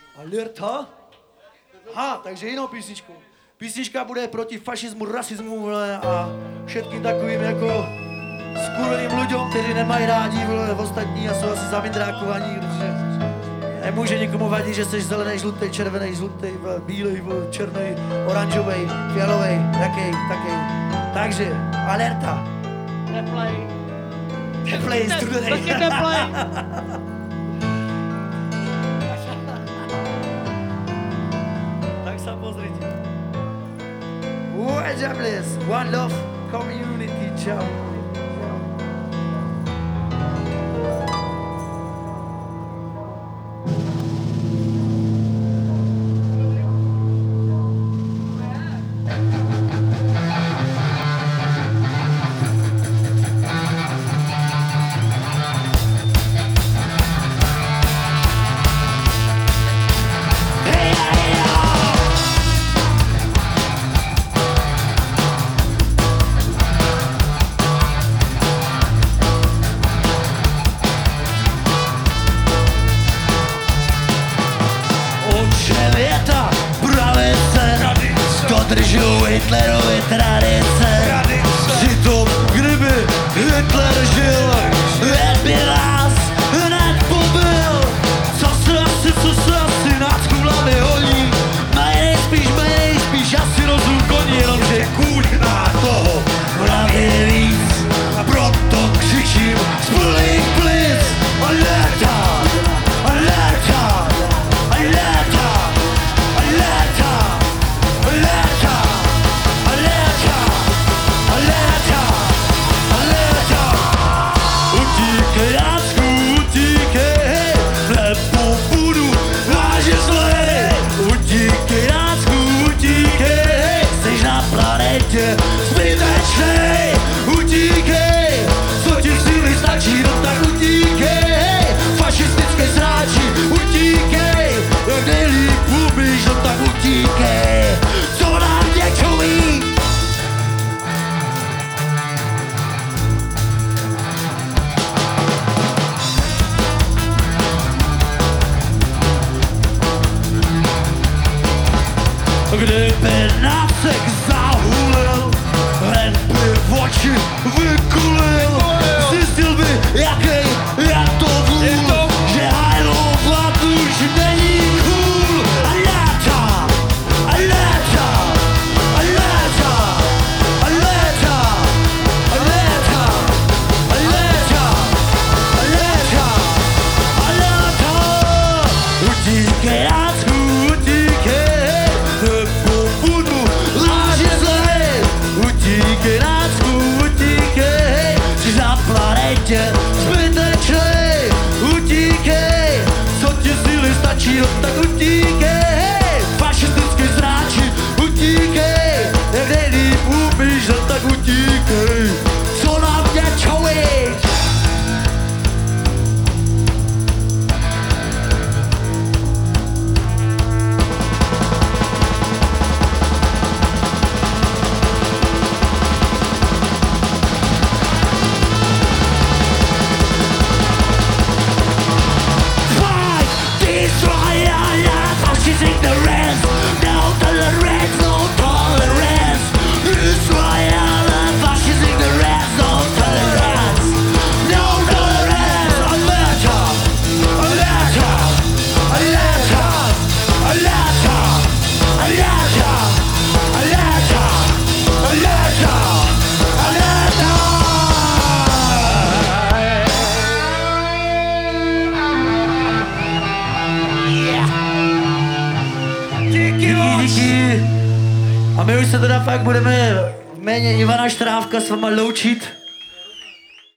Alerta? Aha, takže jinou písničku. Písnička bude proti fašismu, rasismu, vole, a všetkým takovým jako skurveným ľuďom, kteří nemají rádi, vole, ostatní a jsou asi zamindrákovaní, protože nemůže nikomu vadit, že jsi zelený, žlutý, červený, žlutý, bílej, černý, oranžový, fialový, jaký, taký. Takže, alerta. Teplej. Teplej, studený. Taky teplej. Tak se pozrite. Wedgeables, one love, community, ciao. Dodržuji Hitlerovi tradice. Přitom, kdyby Hitler žil, hned by nás hned pobyl. Co se asi nad kulami honí, mají nejspíš asi rozum koní, jenomže kůň má toho v hlavě víc. A proto křičím z plných plic. Alerta, alerta, alerta, alerta. Alerta! Alerta! Alerta! Alerta! Utíkej, Jácku, utíkej, nebo budu vážně zlej. Utíkej, Jácku, utíkej, jsi na planetě zbytečnej. Utíkej, co ti síly stačí, no tak utíkej. Fašistické sráči, utíkej, jak nejlíp umíš, no tak utíkej. Co nám děčují? Kdyby nácek zahulil, hned by v oči vykulil. Zjistil by, jak to vůl, že hajlovat už není cool. Alerta, alerta, alerta, alerta, alerta, alerta, alerta, alerta. Utíkej, Jácku, utíkej, nebo budu vážně zlej. Utíkej, Jácku, utíkej, jsi na planetě zbytečnej. Utíkej, co ti síly stačí, no tak utíkej. Fašistický zráči, utíkej, jak nejlíp umíš, no tak utíkej. Co nám děčují? A my už se teda fakt budeme v jméně Ivana Štrávka s váma loučit.